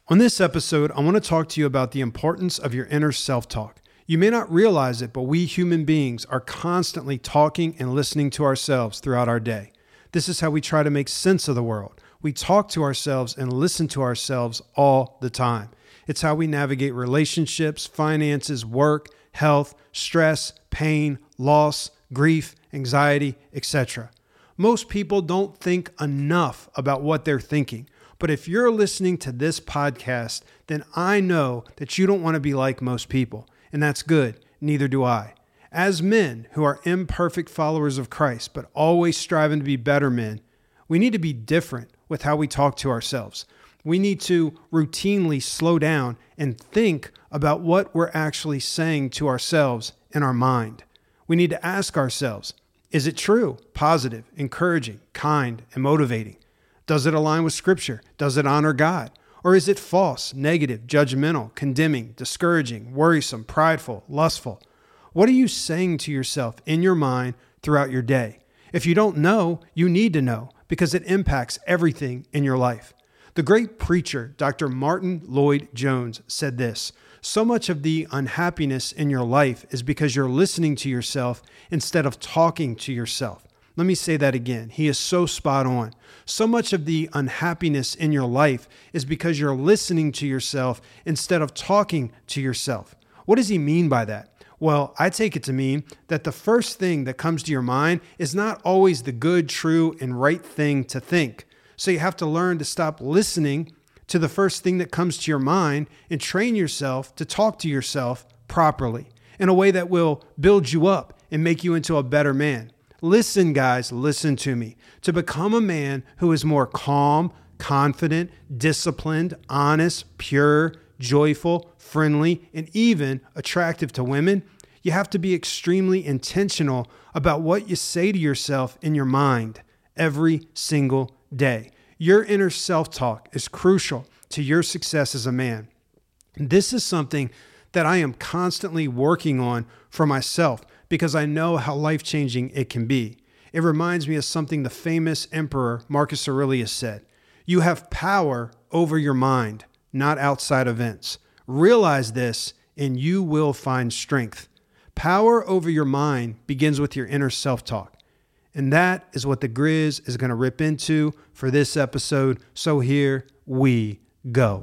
On this episode, I want to talk to you about the importance of your inner self-talk. You may not realize it, but we human beings are constantly talking and listening to ourselves throughout our day. This is how we try to make sense of the world. We talk to ourselves and listen to ourselves all the time. It's how we navigate relationships, finances, work, health, stress, pain, loss, grief, anxiety, etc. Most people don't think enough about what they're thinking. But if you're listening to this podcast, then I know that you don't want to be like most people. And that's good. Neither do I. As men who are imperfect followers of Christ, but always striving to be better men, we need to be different with how we talk to ourselves. We need to routinely slow down and think about what we're actually saying to ourselves in our mind. We need to ask ourselves, is it true, positive, encouraging, kind, and motivating? Does it align with Scripture? Does it honor God? Or is it false, negative, judgmental, condemning, discouraging, worrisome, prideful, lustful? What are you saying to yourself in your mind throughout your day? If you don't know, you need to know because it impacts everything in your life. The great preacher, Dr. Martin Lloyd-Jones, said this: "So much of the unhappiness in your life is because you're listening to yourself instead of talking to yourself." Let me say that again. He is so spot on. So much of the unhappiness in your life is because you're listening to yourself instead of talking to yourself. What does he mean by that? Well, I take it to mean that the first thing that comes to your mind is not always the good, true, and right thing to think. So you have to learn to stop listening to the first thing that comes to your mind and train yourself to talk to yourself properly in a way that will build you up and make you into a better man. Listen, guys, listen to me. To become a man who is more calm, confident, disciplined, honest, pure, joyful, friendly, and even attractive to women, you have to be extremely intentional about what you say to yourself in your mind every single day. Your inner self-talk is crucial to your success as a man. This is something that I am constantly working on for myself because I know how life-changing it can be. It reminds me of something the famous emperor Marcus Aurelius said: "You have power over your mind, not outside events. Realize this and you will find strength." Power over your mind begins with your inner self-talk. And that is what the Grizz is going to rip into for this episode. So here we go.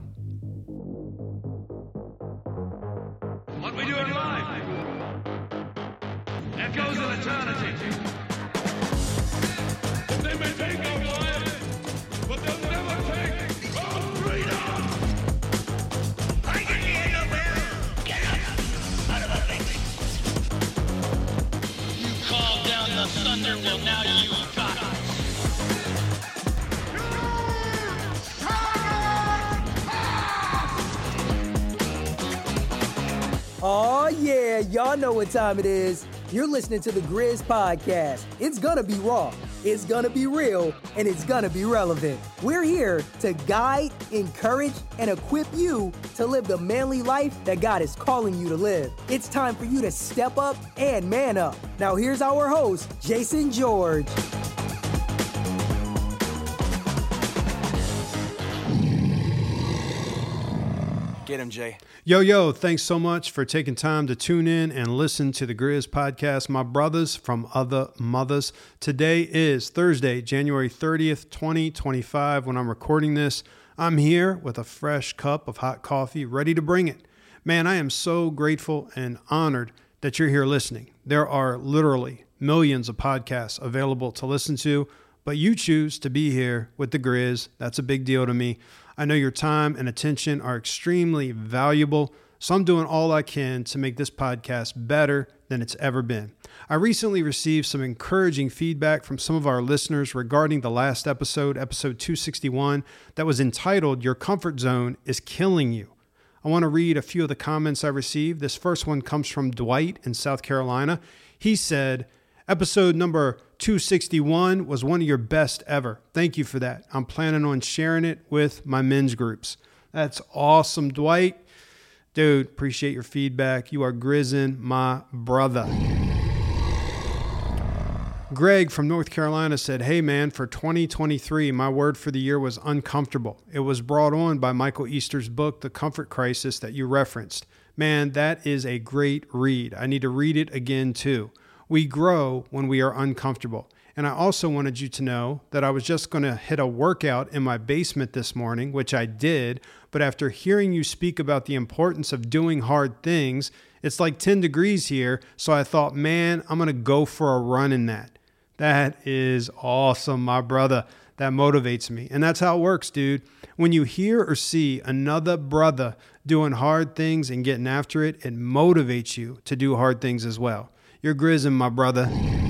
What we do in life echoes in eternity. They may take our lives, but they'll never take our freedom. I can hear you, Will. Get up out of the thing. You called down the thunder, well now you got it. Oh yeah, y'all know what time it is. You're listening to the Grizz Podcast. It's gonna be raw, it's gonna be real, and it's gonna be relevant. We're here to guide, encourage, and equip you to live the manly life that God is calling you to live. It's time for you to step up and man up. Now here's our host, Jason George. Get him, Jay. Yo, thanks so much for taking time to tune in and listen to the Grizz Podcast, my brothers from other mothers. Today is Thursday, January 30th, 2025. When I'm recording this, I'm here with a fresh cup of hot coffee, ready to bring it. Man, I am so grateful and honored that you're here listening. There are literally millions of podcasts available to listen to, but you choose to be here with the Grizz. That's a big deal to me. I know your time and attention are extremely valuable, so I'm doing all I can to make this podcast better than it's ever been. I recently received some encouraging feedback from some of our listeners regarding the last episode, episode 261, that was entitled, "Your Comfort Zone is Killing You." I want to read a few of the comments I received. This first one comes from Dwight in South Carolina. He said, "Episode number 261 was one of your best ever. Thank you for that. I'm planning on sharing it with my men's groups." That's awesome, Dwight. Dude, appreciate your feedback. You are grizzing my brother. Greg from North Carolina said, hey man, for 2023, my word for the year was uncomfortable. It was brought on by Michael Easter's book, The Comfort Crisis, that you referenced. Man, that is a great read. I need to read it again too. We grow when we are uncomfortable. And I also wanted you to know that I was just going to hit a workout in my basement this morning, which I did. But after hearing you speak about the importance of doing hard things, it's like 10 degrees here. So I thought, man, I'm going to go for a run in that. That is awesome, my brother. That motivates me. And that's how it works, dude. When you hear or see another brother doing hard things and getting after it, it motivates you to do hard things as well. You're grizzing, my brother.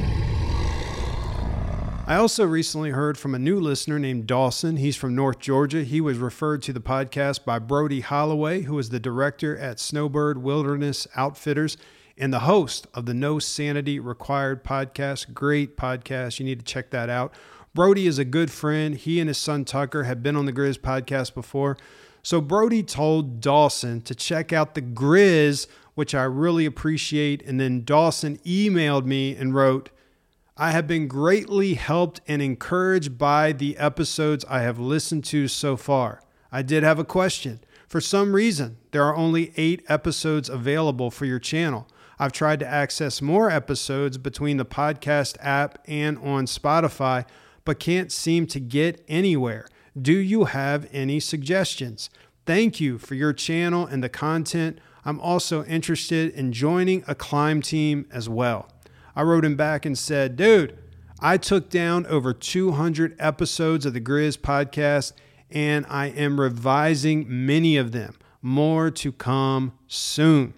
I also recently heard from a new listener named Dawson. He's from North Georgia. He was referred to the podcast by Brody Holloway, who is the director at Snowbird Wilderness Outfitters and the host of the No Sanity Required podcast. Great podcast. You need to check that out. Brody is a good friend. He and his son Tucker have been on the Grizz podcast before. So Brody told Dawson to check out the Grizz, which I really appreciate. And then Dawson emailed me and wrote, I have been greatly helped and encouraged by the episodes I have listened to so far. I did have a question. For some reason, there are only 8 episodes available for your channel. I've tried to access more episodes between the podcast app and on Spotify, but can't seem to get anywhere. Do you have any suggestions? Thank you for your channel and the content. I'm also interested in joining a climb team as well. I wrote him back and said, dude, I took down over 200 episodes of the Grizz podcast, and I am revising many of them. More to come soon.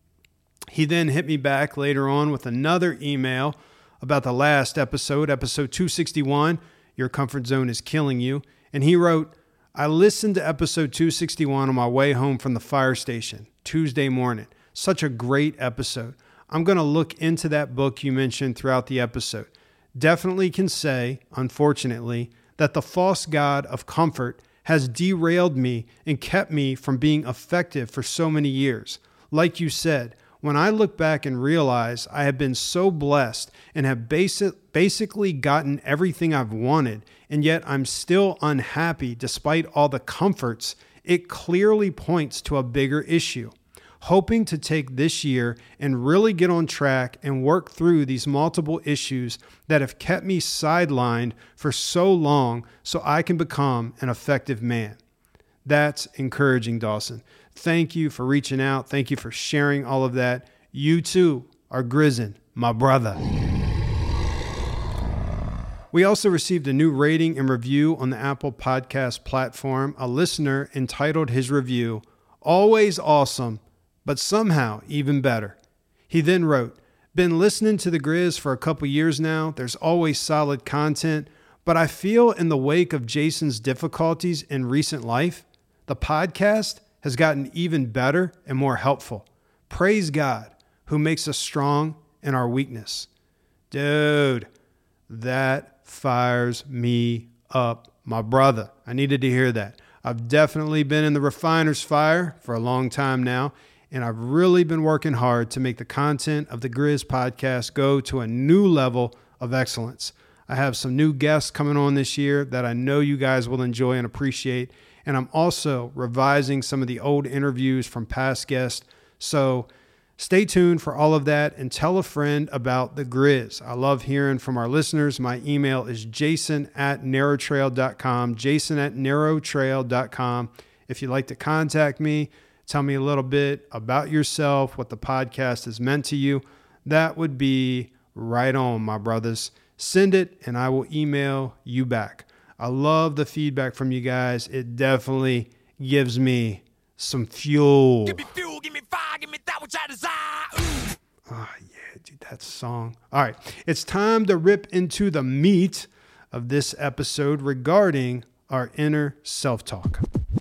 He then hit me back later on with another email about the last episode, episode 261, Your Comfort Zone is Killing You. And he wrote, I listened to episode 261 on my way home from the fire station Tuesday morning. Such a great episode. I'm going to look into that book you mentioned throughout the episode. Definitely can say, unfortunately, that the false god of comfort has derailed me and kept me from being effective for so many years. Like you said, when I look back and realize I have been so blessed and have basically gotten everything I've wanted, and yet I'm still unhappy despite all the comforts, it clearly points to a bigger issue. Hoping to take this year and really get on track and work through these multiple issues that have kept me sidelined for so long so I can become an effective man. That's encouraging, Dawson. Thank you for reaching out. Thank you for sharing all of that. You too are grizzing, my brother. We also received a new rating and review on the Apple Podcast platform. A listener entitled his review, Always Awesome, but somehow even better. He then wrote, been listening to the Grizz for a couple years now. There's always solid content, but I feel in the wake of Jason's difficulties in recent life, the podcast has gotten even better and more helpful. Praise God, who makes us strong in our weakness. Dude, that fires me up, my brother. I needed to hear that. I've definitely been in the refiner's fire for a long time now, and I've really been working hard to make the content of the Grizz podcast go to a new level of excellence. I have some new guests coming on this year that I know you guys will enjoy and appreciate. And I'm also revising some of the old interviews from past guests. So stay tuned for all of that and tell a friend about the Grizz. I love hearing from our listeners. My email is jason@narrowtrail.com, jason@narrowtrail.com. If you'd like to contact me, tell me a little bit about yourself, what the podcast has meant to you, that would be right on, my brothers. Send it and I will email you back. I love the feedback from you guys. It definitely gives me some fuel. Give me fuel, give me fire, give me that which I desire. Oh, yeah, dude, that song. All right, it's time to rip into the meat of this episode regarding our inner self-talk.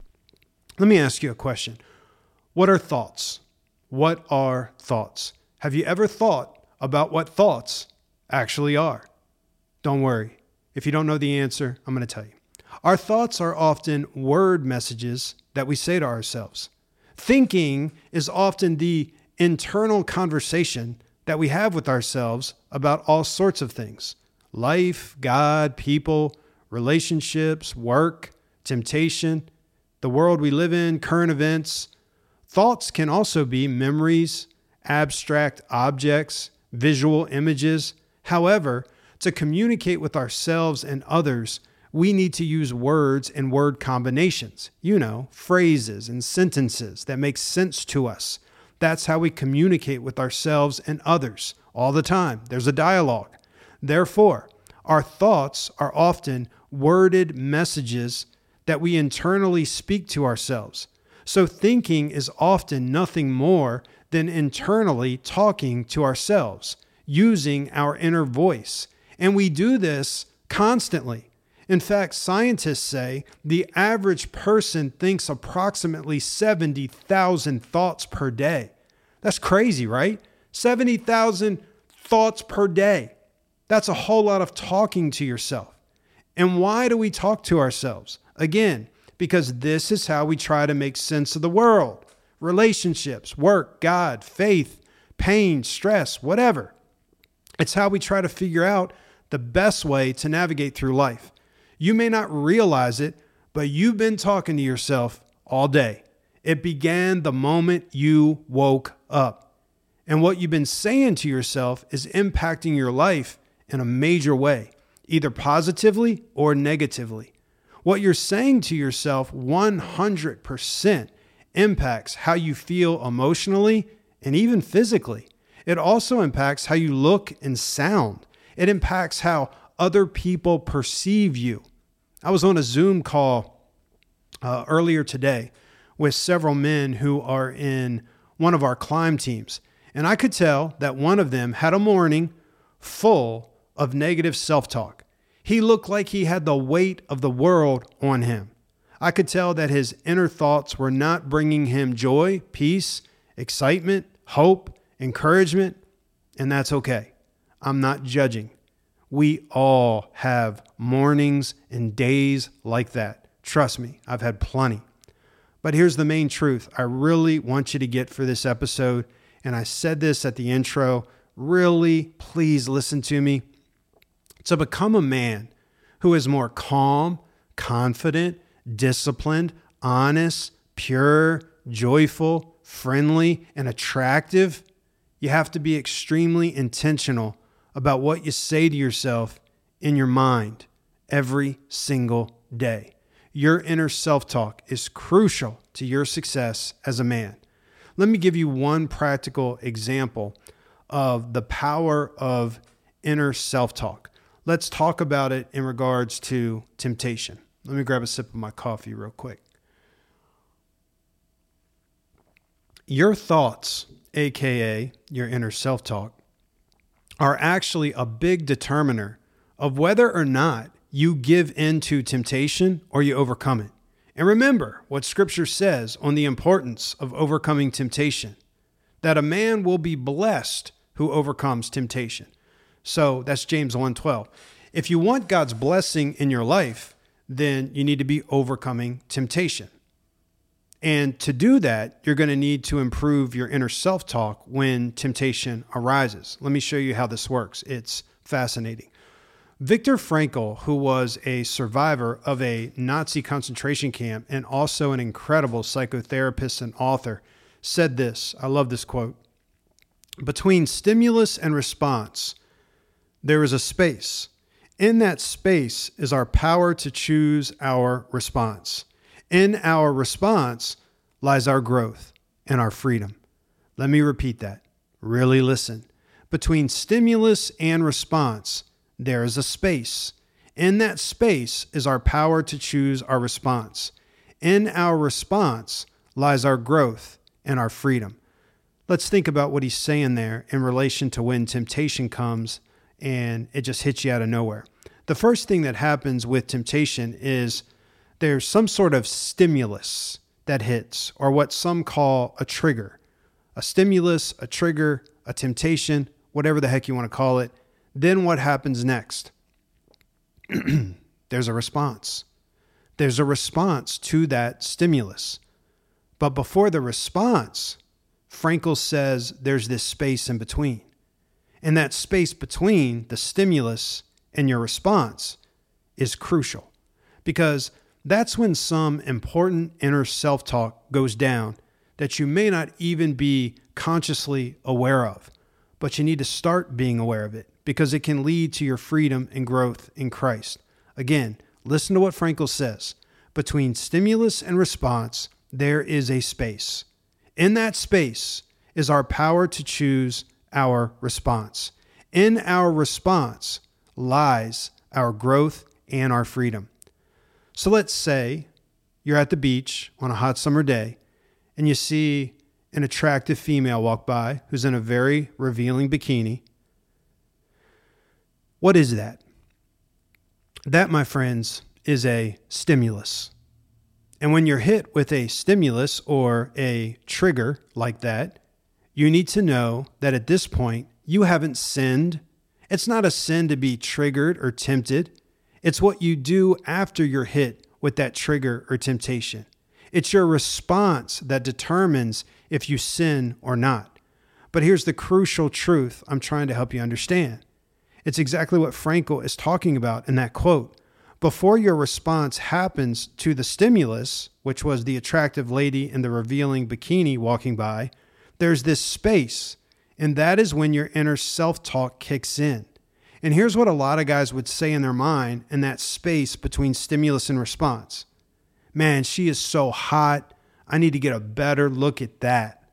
Let me ask you a question. What are thoughts? What are thoughts? Have you ever thought about what thoughts actually are? Don't worry. If you don't know the answer, I'm going to tell you. Our thoughts are often word messages that we say to ourselves. Thinking is often the internal conversation that we have with ourselves about all sorts of things. life, God, people, relationships, work, temptation, the world we live in, current events. Thoughts can also be memories, abstract objects, visual images. However, to communicate with ourselves and others, we need to use words and word combinations, phrases and sentences that make sense to us. That's how we communicate with ourselves and others all the time. There's a dialogue. Therefore, our thoughts are often worded messages that we internally speak to ourselves. So thinking is often nothing more than internally talking to ourselves, using our inner voice. And we do this constantly. In fact, scientists say the average person thinks approximately 70,000 thoughts per day. That's crazy, right? 70,000 thoughts per day. That's a whole lot of talking to yourself. And why do we talk to ourselves? Again, because this is how we try to make sense of the world, relationships, work, God, faith, pain, stress, whatever. It's how we try to figure out the best way to navigate through life. You may not realize it, but you've been talking to yourself all day. It began the moment you woke up. And what you've been saying to yourself is impacting your life in a major way, either positively or negatively. What you're saying to yourself 100% impacts how you feel emotionally and even physically. It also impacts how you look and sound. It impacts how other people perceive you. I was on a Zoom call earlier today with several men who are in one of our climb teams. And I could tell that one of them had a morning full of negative self-talk. He looked like he had the weight of the world on him. I could tell that his inner thoughts were not bringing him joy, peace, excitement, hope, encouragement, and that's okay. I'm not judging. We all have mornings and days like that. Trust me, I've had plenty. But here's the main truth I really want you to get for this episode, and I said this at the intro. Really, please listen to me. To become a man who is more calm, confident, disciplined, honest, pure, joyful, friendly, and attractive, you have to be extremely intentional about what you say to yourself in your mind every single day. Your inner self-talk is crucial to your success as a man. Let me give you one practical example of the power of inner self-talk. Let's talk about it in regards to temptation. Let me grab a sip of my coffee real quick. Your thoughts, aka your inner self-talk, are actually a big determiner of whether or not you give in to temptation or you overcome it. And remember what Scripture says on the importance of overcoming temptation, that a man will be blessed who overcomes temptation. So that's James 1:12. If you want God's blessing in your life, then you need to be overcoming temptation. And to do that, you're going to need to improve your inner self-talk when temptation arises. Let me show you how this works. It's fascinating. Viktor Frankl, who was a survivor of a Nazi concentration camp and also an incredible psychotherapist and author, said this. I love this quote. Between stimulus and response, there is a space. In that space is our power to choose our response. In our response lies our growth and our freedom. Let me repeat that. Really listen. Between stimulus and response, there is a space. In that space is our power to choose our response. In our response lies our growth and our freedom. Let's think about what he's saying there in relation to when temptation comes and it just hits you out of nowhere. The first thing that happens with temptation is there's some sort of stimulus that hits, or what some call a trigger. A stimulus, a trigger, a temptation, whatever the heck you want to call it. Then what happens next? There's a response. There's a response to that stimulus. But before the response, Frankl says there's this space in between. And that space between the stimulus and your response is crucial, because that's when some important inner self-talk goes down that you may not even be consciously aware of, but you need to start being aware of it because it can lead to your freedom and growth in Christ. Again, listen to what Frankl says. Between stimulus and response, there is a space. In that space is our power to choose our response. In our response lies our growth and our freedom. So let's say you're at the beach on a hot summer day and you see an attractive female walk by who's in a very revealing bikini. What is that? That, my friends, is a stimulus. And when you're hit with a stimulus or a trigger like that, you need to know that at this point, you haven't sinned. It's not a sin to be triggered or tempted. It's what you do after you're hit with that trigger or temptation. It's your response that determines if you sin or not. But here's the crucial truth I'm trying to help you understand. It's exactly what Frankl is talking about in that quote. Before your response happens to the stimulus, which was the attractive lady in the revealing bikini walking by, there's this space, and that is when your inner self-talk kicks in. And here's what a lot of guys would say in their mind in that space between stimulus and response. Man, she is so hot. I need to get a better look at that.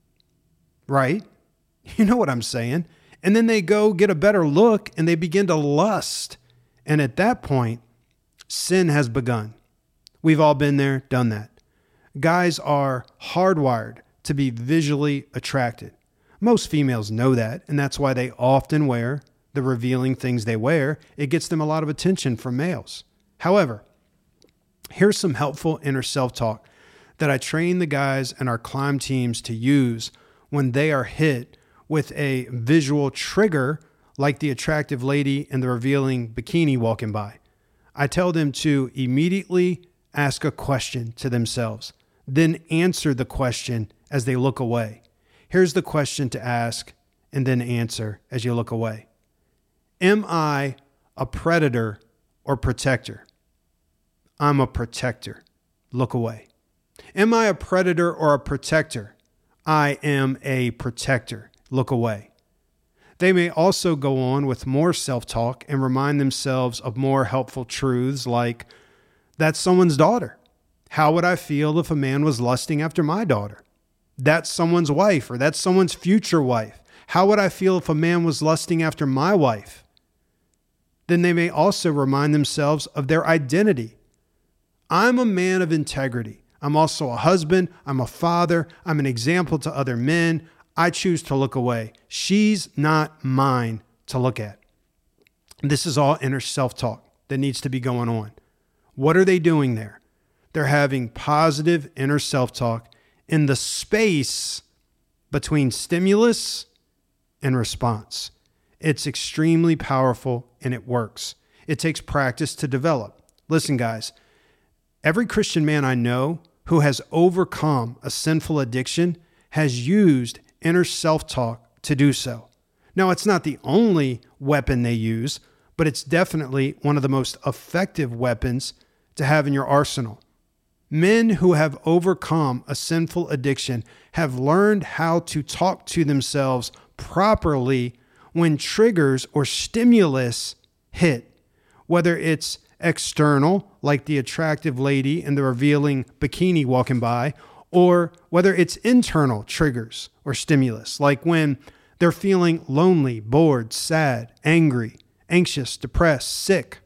Right? You know what I'm saying? And then they go get a better look and they begin to lust. And at that point, sin has begun. We've all been there, done that. Guys are hardwired to be visually attracted. Most females know that, and that's why they often wear the revealing things they wear. It gets them a lot of attention from males. However, here's some helpful inner self-talk that I train the guys and our climb teams to use when they are hit with a visual trigger like the attractive lady in the revealing bikini walking by. I tell them to immediately ask a question to themselves, then answer the question as they look away. Here's the question to ask and then answer as you look away. Am I a predator or protector? I'm a protector. Look away. Am I a predator or a protector? I am a protector. Look away. They may also go on with more self-talk and remind themselves of more helpful truths like, that's someone's daughter. How would I feel if a man was lusting after my daughter? That's someone's wife, or that's someone's future wife. How would I feel if a man was lusting after my wife? Then they may also remind themselves of their identity. I'm a man of integrity. I'm also a husband. I'm a father. I'm an example to other men. I choose to look away. She's not mine to look at. This is all inner self-talk that needs to be going on. What are they doing there? They're having positive inner self-talk in the space between stimulus and response. It's extremely powerful and it works. It takes practice to develop. Listen, guys, every Christian man I know who has overcome a sinful addiction has used inner self-talk to do so. Now, it's not the only weapon they use, but it's definitely one of the most effective weapons to have in your arsenal. Men who have overcome a sinful addiction have learned how to talk to themselves properly when triggers or stimulus hit, whether it's external, like the attractive lady in the revealing bikini walking by, or whether it's internal triggers or stimulus, like when they're feeling lonely, bored, sad, angry, anxious, depressed, sick.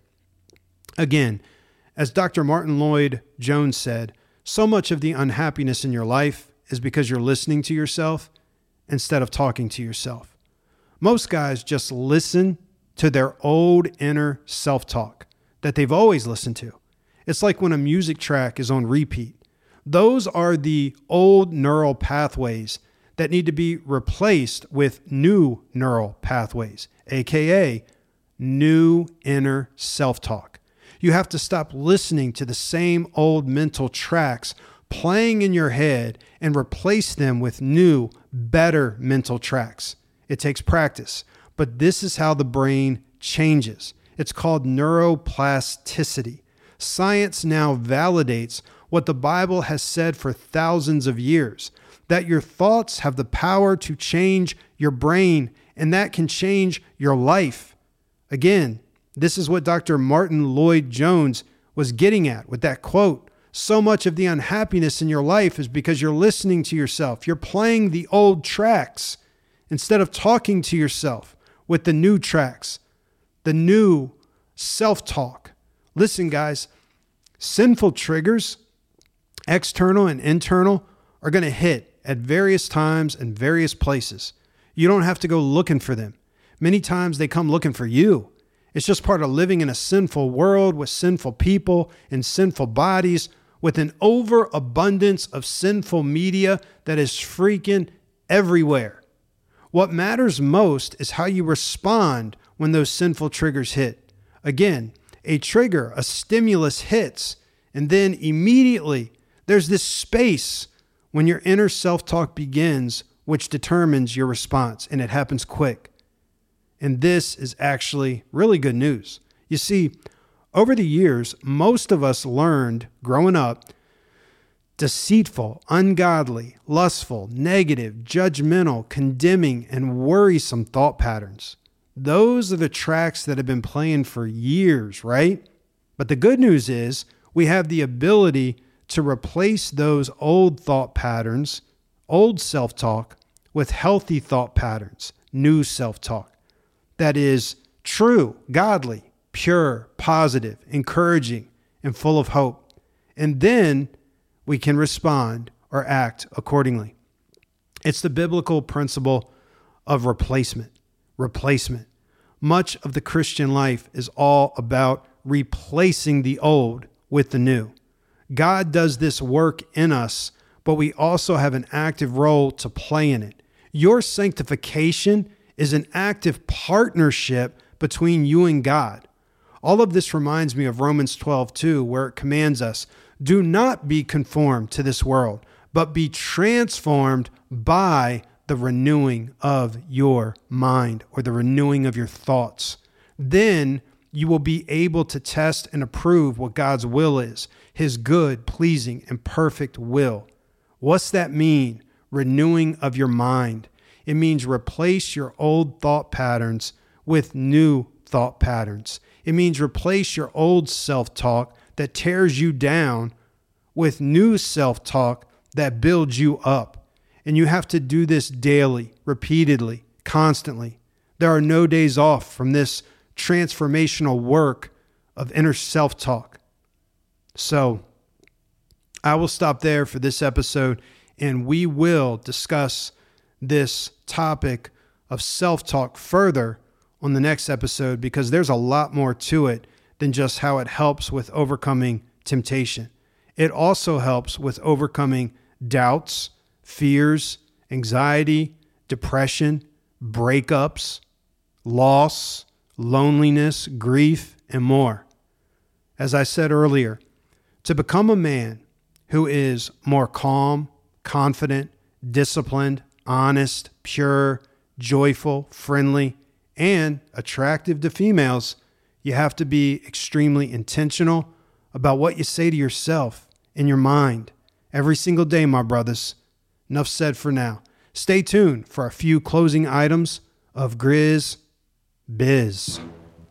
Again, as Dr. Martin Lloyd-Jones said, so much of the unhappiness in your life is because you're listening to yourself instead of talking to yourself. Most guys just listen to their old inner self-talk that they've always listened to. It's like when a music track is on repeat. Those are the old neural pathways that need to be replaced with new neural pathways, aka new inner self-talk. You have to stop listening to the same old mental tracks playing in your head and replace them with new, better mental tracks. It takes practice, but this is how the brain changes. It's called neuroplasticity. Science now validates what the Bible has said for thousands of years, that your thoughts have the power to change your brain, and that can change your life. Again, this is what Dr. Martin Lloyd-Jones was getting at with that quote. So much of the unhappiness in your life is because you're listening to yourself. You're playing the old tracks instead of talking to yourself with the new tracks, the new self-talk. Listen, guys, sinful triggers, external and internal, are going to hit at various times and various places. You don't have to go looking for them. Many times they come looking for you. It's just part of living in a sinful world with sinful people and sinful bodies, with an overabundance of sinful media that is freaking everywhere. What matters most is how you respond when those sinful triggers hit. Again, a trigger, a stimulus hits, and then immediately there's this space when your inner self-talk begins, which determines your response, and it happens quick. And this is actually really good news. You see, over the years, most of us learned growing up deceitful, ungodly, lustful, negative, judgmental, condemning, and worrisome thought patterns. Those are the tracks that have been playing for years, right? But the good news is we have the ability to replace those old thought patterns, old self-talk, with healthy thought patterns, new self-talk. That is true, godly, pure, positive, encouraging, and full of hope. And then we can respond or act accordingly. It's the biblical principle of replacement. Much of the Christian life is all about replacing the old with the new. God does this work in us, but we also have an active role to play in it. Your sanctification is an active partnership between you and God. All of this reminds me of Romans 12:2, where it commands us, do not be conformed to this world, but be transformed by the renewing of your mind, or the renewing of your thoughts. Then you will be able to test and approve what God's will is, his good, pleasing, and perfect will. What's that mean? Renewing of your mind. It means replace your old thought patterns with new thought patterns. It means replace your old self-talk that tears you down with new self-talk that builds you up. And you have to do this daily, repeatedly, constantly. There are no days off from this transformational work of inner self-talk. So I will stop there for this episode, and we will discuss this topic of self-talk further on the next episode, because there's a lot more to it than just how it helps with overcoming temptation. It also helps with overcoming doubts, fears, anxiety, depression, breakups, loss, loneliness, grief, and more. As I said earlier, to become a man who is more calm, confident, disciplined, honest, pure, joyful, friendly, and attractive to females, you have to be extremely intentional about what you say to yourself in your mind every single day, my brothers. Enough said for now. Stay tuned for a few closing items of Grizz Biz.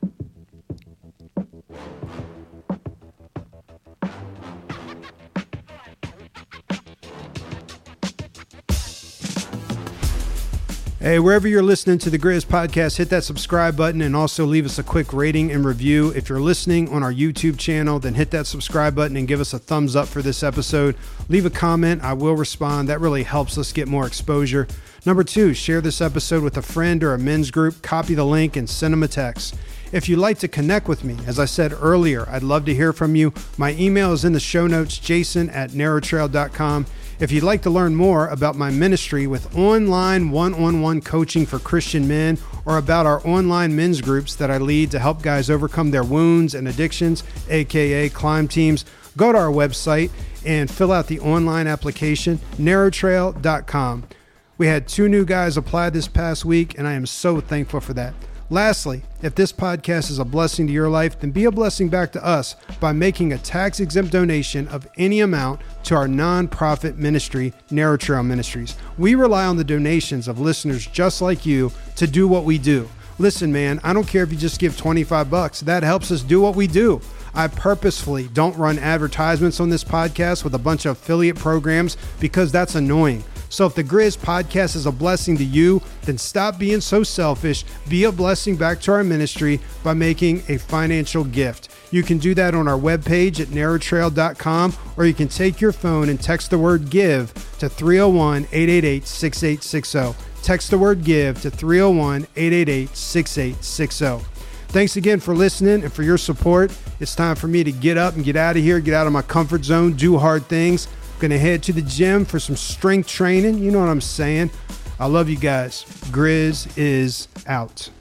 Hey, wherever you're listening to the Grizz podcast, hit that subscribe button and also leave us a quick rating and review. If you're listening on our YouTube channel, then hit that subscribe button and give us a thumbs up for this episode. Leave a comment. I will respond. That really helps us get more exposure. Number 2, share this episode with a friend or a men's group. Copy the link and send them a text. If you'd like to connect with me, as I said earlier, I'd love to hear from you. My email is in the show notes, jason@narrowtrail.com. If you'd like to learn more about my ministry with online one-on-one coaching for Christian men, or about our online men's groups that I lead to help guys overcome their wounds and addictions, aka climb teams, go to our website and fill out the online application, narrowtrail.com. We had 2 new guys apply this past week, and I am so thankful for that. Lastly, if this podcast is a blessing to your life, then be a blessing back to us by making a tax-exempt donation of any amount to our nonprofit ministry, Narrow Trail Ministries. We rely on the donations of listeners just like you to do what we do. Listen, man, I don't care if you just give $25. That helps us do what we do. I purposefully don't run advertisements on this podcast with a bunch of affiliate programs because that's annoying. So if the Grizz podcast is a blessing to you, then stop being so selfish. Be a blessing back to our ministry by making a financial gift. You can do that on our webpage at narrowtrail.com, or you can take your phone and text the word GIVE to 301-888-6860. Text the word GIVE to 301-888-6860. Thanks again for listening and for your support. It's time for me to get up and get out of here, get out of my comfort zone, do hard things. Going to head to the gym for some strength training. You know what I'm saying. I love you guys. Grizz is out.